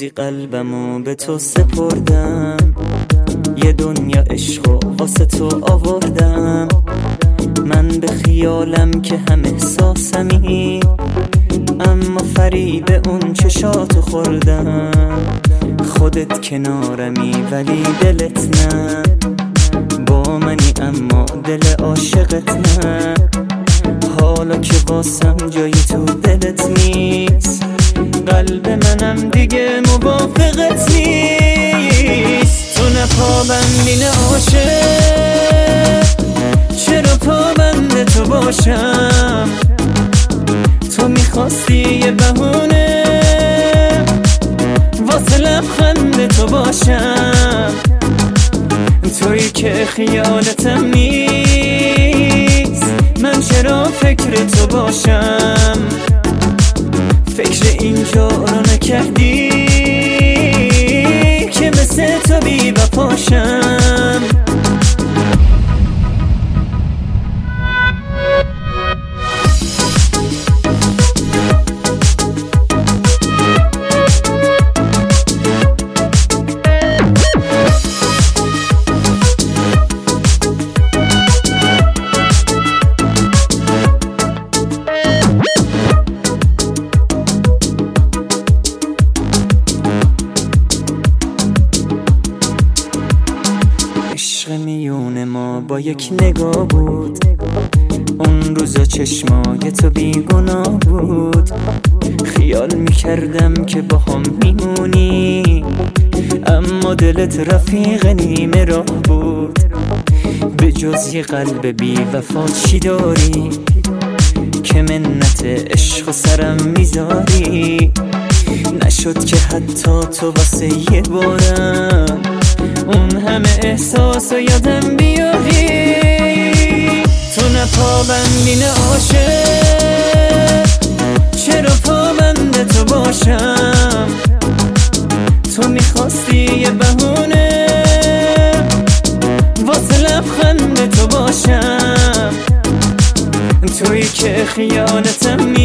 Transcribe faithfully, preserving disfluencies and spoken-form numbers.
روزی قلبمو به تو سپردم، یه دنیا عشق و واسه تو آوردم. من به خیالم که هم احساسمی، اما فریب اون چشاتو خوردم. خودت کنارمی ولی دلت نه، با منی اما دل عاشقت نه. حالا که واسم جایی تو دلت نیست، قلب منم دیگه موافقت نیست. تو نه پابندی نه عاشق، چرا پابند تو باشم؟ تو میخواستی یه بهونه واسه لبخند تو باشم. تویی که خیالتم نیست، من چرا فکر تو باشم؟ فکر اینجا رو نکردی که مثل تو بی وفاشم. عشق میون ما با یک نگاه بود، اون روزا چشمای تو بیگناه بود. خیال میکردم که با هم میمونی، اما دلت رفیق نیمه راه بود. به جز یه قلب بی وفا چی داری که منت عشق سرم میذاری؟ نشد که حتی تو واسه یه بارم اون همه احساس و یادم بیاری. تو نه پابندی نه عاشق، چرا پابند تو باشم؟ تو میخواستی یه بهونه واسه لبخند تو باشم. تویی که خیالتم